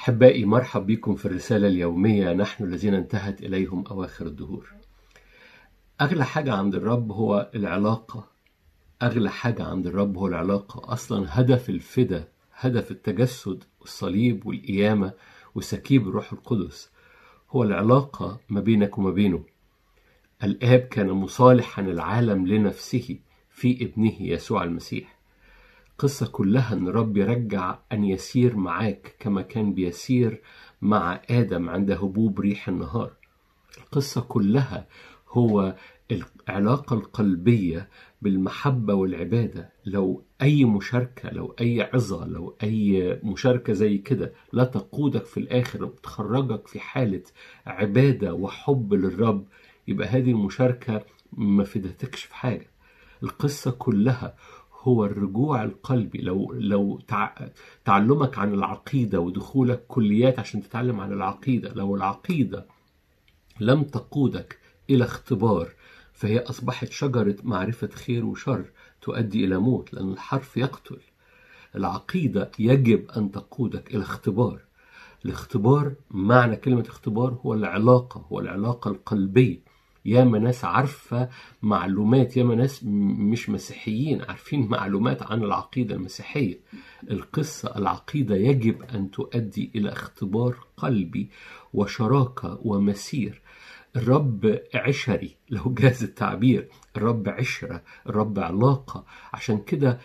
أحبائي، مرحب بكم في الرسالة اليومية. نحن الذين انتهت إليهم أواخر الدهور. أغلى حاجة عند الرب هو العلاقة. أغلى حاجة عند الرب هو العلاقة. أصلا هدف الفدا، هدف التجسد والصليب والقيامة وسكيب الروح القدس هو العلاقة ما بينك وما بينه. الآب كان مصالحا العالم لنفسه في ابنه يسوع المسيح. قصة كلها أن الرب يرجع أن يسير معاك كما كان بيسير مع آدم عند هبوب ريح النهار. القصة كلها هو العلاقة القلبية بالمحبة والعبادة. لو أي مشاركة، لو أي عظة، لو أي مشاركة زي كده لا تقودك في الآخر وتخرجك في حالة عبادة وحب للرب، يبقى هذه المشاركة ما فدتكش في حاجة. القصة كلها هو الرجوع القلبي. لو تعلمك عن العقيدة ودخولك كليات عشان تتعلم عن العقيدة، لو العقيدة لم تقودك إلى اختبار، فهي أصبحت شجرة معرفة خير وشر تؤدي إلى موت، لأن الحرف يقتل. العقيدة يجب أن تقودك إلى اختبار. الاختبار، معنى كلمة اختبار، هو العلاقة، هو العلاقة القلبية. ياما ناس عارفة معلومات، ياما ناس مش مسيحيين عارفين معلومات عن العقيدة المسيحية. القصة العقيدة يجب أن تؤدي إلى اختبار قلبي وشراكة ومسير. الرب عشري لو جاز التعبير، الرب عشرة، الرب علاقة. عشان كده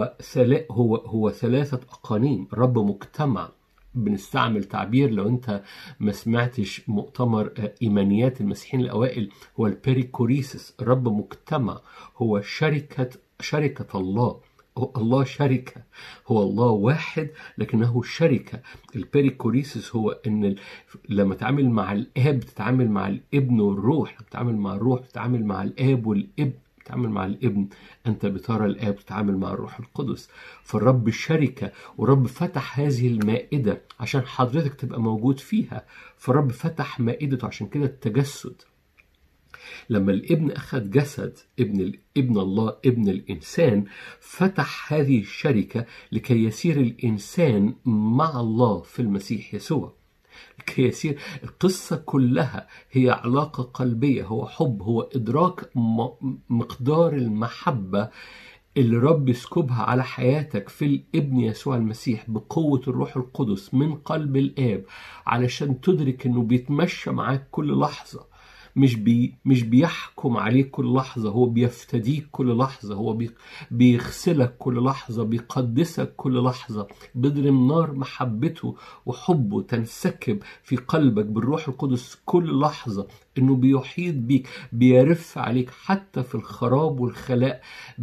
هو ثلاثة أقانيم. الرب مجتمع. بنستعمل تعبير، لو انت ما سمعتش مؤتمر ايمانيات المسيحيين الاوائل، هو البيريكوريسس. الرب مجتمع، هو شركة الله. الله شركة، هو الله واحد لكنه شركة. البيريكوريسس هو ان لما تتعامل مع الاب تتعامل مع الابن والروح، لما تتعامل مع الروح تتعامل مع الاب والابن، تتعامل مع الابن أنت بترى الآب، تتعامل مع الروح القدس. فالرب الشركة، ورب فتح هذه المائدة عشان حضرتك تبقى موجود فيها. فالرب فتح مائدته، عشان كده التجسد. لما الابن أخذ جسد ابن الله، ابن الإنسان، فتح هذه الشركة لكي يسير الإنسان مع الله في المسيح يسوع. يسير. القصة كلها هي علاقة قلبية، هو حب، هو إدراك مقدار المحبة اللي رب يسكبها على حياتك في الابن يسوع المسيح بقوة الروح القدس من قلب الآب، علشان تدرك إنه بيتمشى معاك كل لحظة. مش بيحكم عليك كل لحظة، هو بيفتديك كل لحظة، هو بيغسلك كل لحظة، بيقدسك كل لحظة. بيضرم نار محبته وحبه تنسكب في قلبك بالروح القدس كل لحظة. انه بيحيط بيك، بيرف عليك حتى في الخراب والخلاء،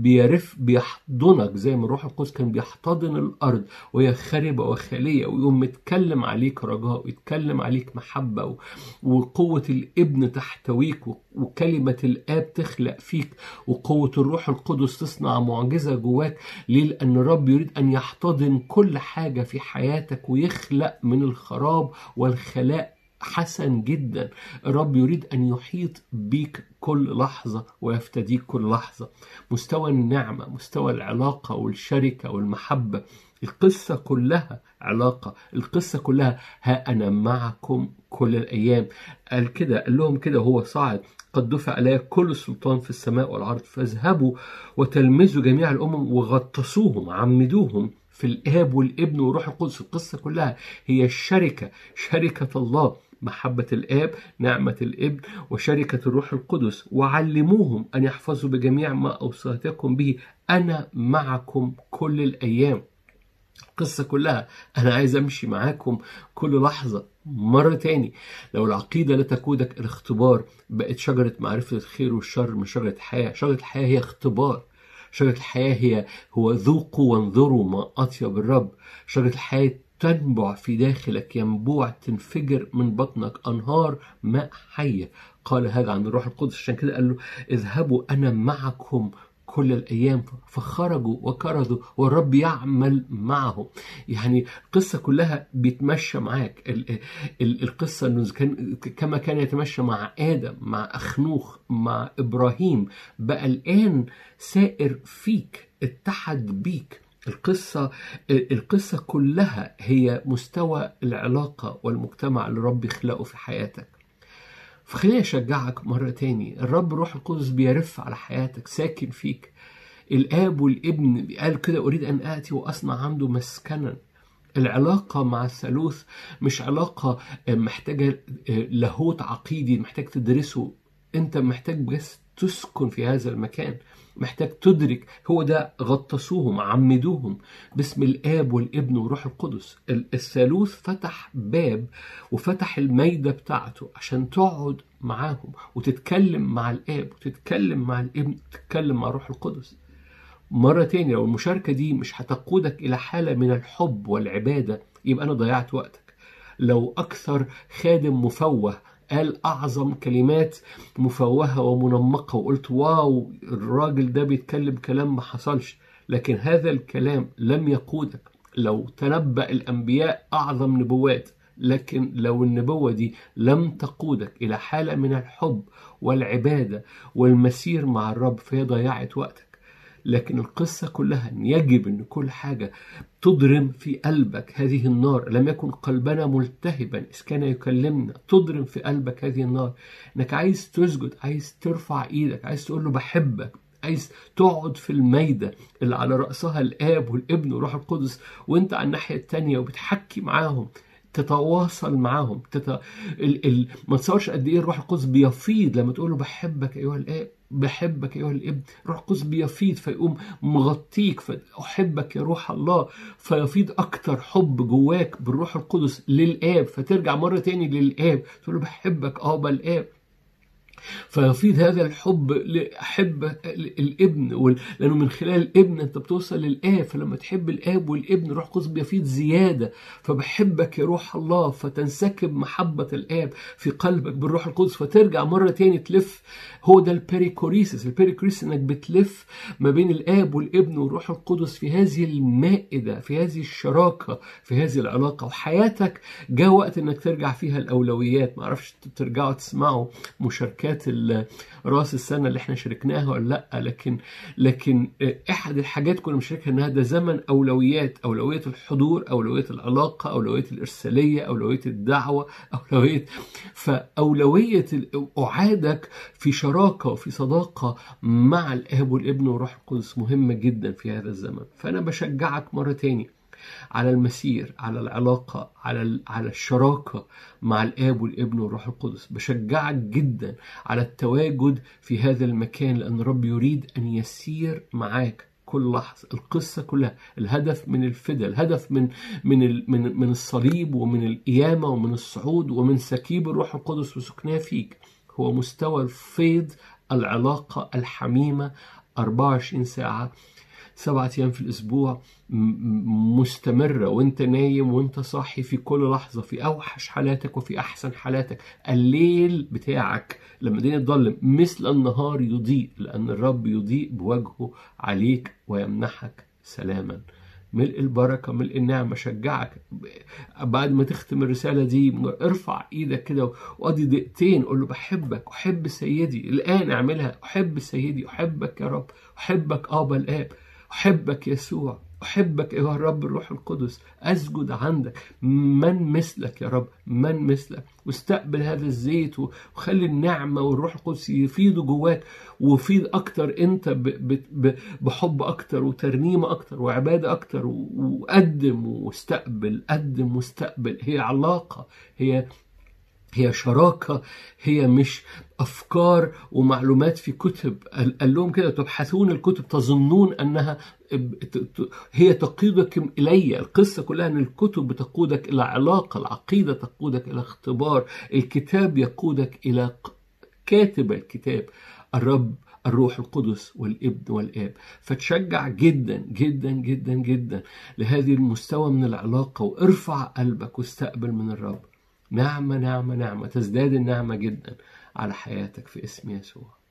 بيحضنك زي ما الروح القدس كان بيحتضن الارض وهي خاربة وخالية، ويقوم متكلم عليك رجاء ويتكلم عليك محبة، وقوة الابن تحتويك، وكلمة الآب تخلق فيك، وقوة الروح القدس تصنع معجزة جواك. ليه؟ لأن الرب يريد أن يحتضن كل حاجة في حياتك ويخلق من الخراب والخلاء حسن جدا. الرب يريد أن يحيط بيك كل لحظة ويفتديك كل لحظة. مستوى النعمة، مستوى العلاقة والشركة والمحبة. القصة كلها علاقة. القصة كلها ها أنا معكم كل الأيام. قال لهم كده هو صاعد: قد دفع علي كل السلطان في السماء والأرض، فاذهبوا وتلمذوا جميع الأمم وغطسوهم، عمدوهم في الآب والابن والروح القدس. القصة كلها هي الشركة، شركة الله، محبة الآب، نعمة الابن، وشركة الروح القدس. وعلموهم أن يحفظوا بجميع ما أوصيتكم به، أنا معكم كل الأيام. القصة كلها أنا عايز أمشي معاكم كل لحظة. مرة تاني، لو العقيدة لا تقودك الاختبار، بقت شجرة معرفة الخير والشر من شجرة الحياة. شجرة الحياة هي اختبار. شجرة الحياة هو ذوقوا وانظروا ما أطيب الرب. شجرة الحياة تنبع في داخلك، ينبوع تنفجر من بطنك أنهار ماء حية. قال هذا عن الروح القدس. عشان كده قال له: اذهبوا أنا معكم كل الأيام. فخرجوا وكرزوا والرب يعمل معهم. يعني القصة كلها بيتمشى معاك. القصة أنه كما كان يتمشى مع آدم، مع أخنوخ، مع إبراهيم، بقى الآن سائر فيك، اتحد بيك. القصة كلها هي مستوى العلاقة والمجتمع اللي رب يخلقه في حياتك. فخليني أشجعك مرة تاني، الرب روح القدس بيرف على حياتك، ساكن فيك. الآب والابن قال كده أريد أن آتي وأصنع عنده مسكنا. العلاقة مع الثالوث مش علاقة محتاجة لاهوت عقيدي محتاج تدرسه، انت محتاج بس تسكن في هذا المكان، محتاج تدرك. هو ده غطسوهم عمدوهم باسم الآب والابن وروح القدس. الثالوث فتح باب وفتح الميدة بتاعته عشان تقعد معاهم وتتكلم مع الآب وتتكلم مع الابن وتتكلم مع روح القدس. مرة تانية لو المشاركة دي مش هتقودك إلى حالة من الحب والعبادة يبقى أنا ضيعت وقتك. لو أكثر خادم مفوه قال أعظم كلمات مفوهة ومنمقة وقلت واو الراجل ده بيتكلم كلام ما حصلش، لكن هذا الكلام لم يقودك. لو تنبأ الأنبياء أعظم نبوات، لكن لو النبوة دي لم تقودك إلى حالة من الحب والعبادة والمسير مع الرب فهي ضيعت وقتك. لكن القصة كلها أن يجب أن كل حاجة تضرم في قلبك هذه النار. لم يكن قلبنا ملتهبا إذ كان يكلمنا. تضرم في قلبك هذه النار، أنك عايز تسجد، عايز ترفع إيدك، عايز تقول له بحبك، عايز تقعد في الميدة اللي على رأسها الآب والابن وروح القدس وانت على الناحية التانية وبتحكي معاهم، تتواصل معاهم. ما تصورش قد ايه الروح القدس بيفيض لما تقول له بحبك ايها الاب، بحبك ايها الابن. الروح القدس بيفيض فيقوم مغطيك، فاحبك يا روح الله، فيفيض اكتر حب جواك بالروح القدس للاب، فترجع مره تاني للاب تقول له بحبك ابا الاب، فيفيض هذا الحب لأحب الابن لأنه من خلال الابن أنت بتوصل للآب. فلما تحب الآب والابن روح القدس بيفيض زيادة، فبحبك يا روح الله، فتنسكب محبة الآب في قلبك بالروح القدس، فترجع مرة تاني تلف. هو ده البيريكوريسيس. البيريكوريسيس انك بتلف ما بين الآب والابن والروح القدس في هذه المائدة، في هذه الشراكة، في هذه العلاقة. وحياتك جاء وقت انك ترجع فيها الأولويات. معرفش ترجعوا تسمعوا مشاركات راس السنة اللي احنا شاركناها ولا لا، لكن احد الحاجات كنا بنشاركها انها ده زمن أولويات. أولوية الحضور، أولوية العلاقة، أولوية الإرسالية، أولوية الدعوة، فأولوية أعادك في شراكة وفي صداقة مع الآب والابن والروح القدس مهمة جدا في هذا الزمن. فأنا بشجعك مرة تاني على المسير، على العلاقة، على الشراكة مع الآب والابن والروح القدس. بشجعك جدا على التواجد في هذا المكان، لأن رب يريد أن يسير معاك كل لحظة. القصة كلها الهدف من الفداء، الهدف من الصليب ومن القيامة ومن الصعود ومن سكيب الروح القدس وسكناه فيك هو مستوى الفيض، العلاقة الحميمة 24 ساعة 7 أيام في الأسبوع مستمرة، وانت نايم وانت صاحي في كل لحظة، في أوحش حالاتك وفي أحسن حالاتك. الليل بتاعك لما الدنيا تضلم مثل النهار يضيء، لأن الرب يضيء بوجهه عليك ويمنحك سلاما. ملء البركة، ملء النعمة. شجعك بعد ما تختم الرسالة دي ارفع ايدك كده وقضي دقيقتين قول له بحبك، أحب سيدي. الآن اعملها، أحب سيدي، أحبك يا رب، أحبك آبا الآب، أحبك يسوع، أحبك أيها الرب الروح القدس. أسجد عندك. من مثلك يا رب، من مثلك. واستقبل هذا الزيت وخلي النعمة والروح القدس يفيضوا جواك، وفيض أكتر أنت بحب أكتر وترنيمة أكتر وعبادة أكتر، وقدم واستقبل، قدم واستقبل. هي علاقة، هي شراكة، هي مش أفكار ومعلومات في كتب. قال لهم كده تبحثون الكتب تظنون أنها هي تقودكم إلي. القصة كلها أن الكتب بتقودك إلى علاقة، العقيدة تقودك إلى اختبار، الكتاب يقودك إلى كاتب الكتاب الرب الروح القدس والابن والآب. فتشجع جدا جدا جدا جدا لهذه المستوى من العلاقة، وارفع قلبك واستقبل من الرب نعمة نعمة نعمة. تزداد النعمة جدا على حياتك في اسم يسوع.